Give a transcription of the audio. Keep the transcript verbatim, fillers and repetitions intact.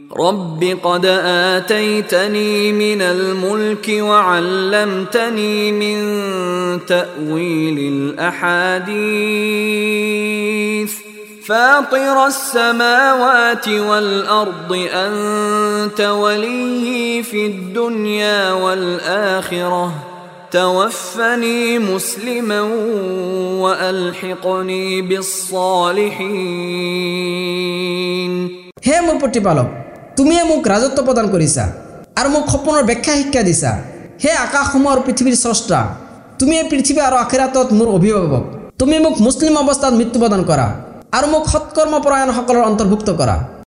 رب قد آتيتني من الملك وعلمتني من تأويل الأحاديث فاطر السماوات والأرض أنت ولي في الدنيا والآخرة توفني مسلما وألحقني بالصالحين হে মোৰ প্ৰতিপালক তুমিয়ে মোক ৰাজত্ব প্ৰদান কৰিছা আৰু মোক সপোনৰ ব্যাখ্যা শিক্ষা দিছা হে আকাশসমূহ আৰু পৃথিৱীৰ স্ৰষ্টা তুমিয়ে পৃথিৱী আৰু আখিৰাতত মোৰ অভিভাৱক তুমি মোক মুছলিম অৱস্থাত মৃত্যু প্ৰদান কৰা আৰু মোক সৎকৰ্মপৰায়ণসকলৰ অন্তৰ্ভুক্ত কৰা।